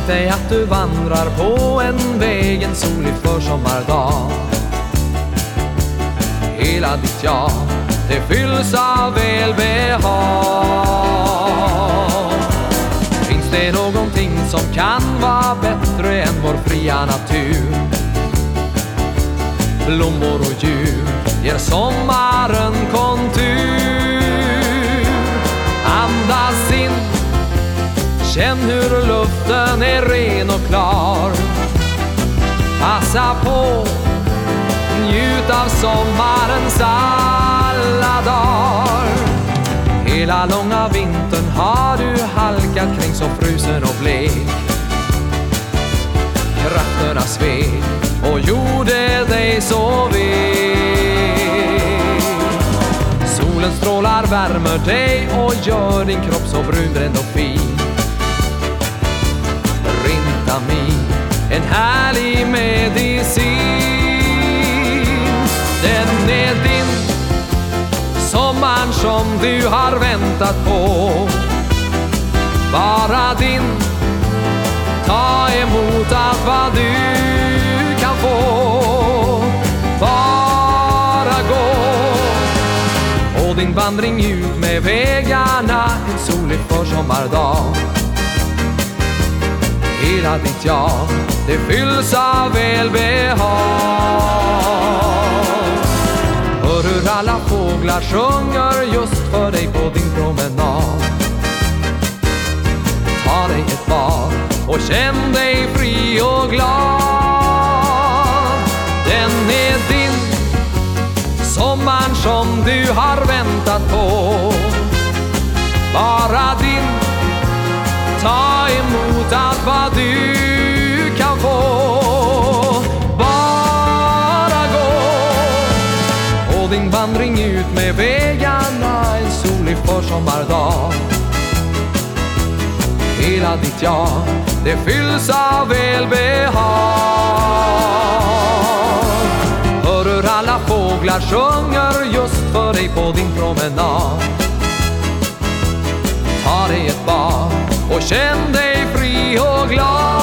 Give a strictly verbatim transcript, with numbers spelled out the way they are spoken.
dig att du vandrar på en väg en solig försommardag. Hela ditt jag, det fylls av välbehag. Finns det någonting som kan vara bättre än vår fria natur? Blommor och djur ger sommaren kontur. Andas in, känn hur luften är ren och klar. Passa på, njut av sommarens alla dagar. Hela långa vintern har du halkat kring så frusen och blek. Krafterna svek och gjorde dig så vek. Solen strålar, värmer dig och gör din kropp så brunbränd och fin. Rintamin, en härlig medicin. Den är din, sommaren som du har väntat på. Bara din, ta emot allt vad du kan få. Bara gå och din vandring ut med vägarna en solig försommardag. Hela ditt jag, det fylls av välbehag. Hör hur alla fåglar sjunger just för dig på din promenad. Ta dig ett bad och känn dig fri och glad. Den är din, sommaren som du har väntat på. Bara din, ta emot allt vad du kan få. Bara gå och din vandring ut med vägarna en solig försommardag. Hela ditt jag, det fylls av välbehag. Hör hur alla fåglar sjunger just för dig på din promenad. Ta dig ett bad och känn dig fri och glad.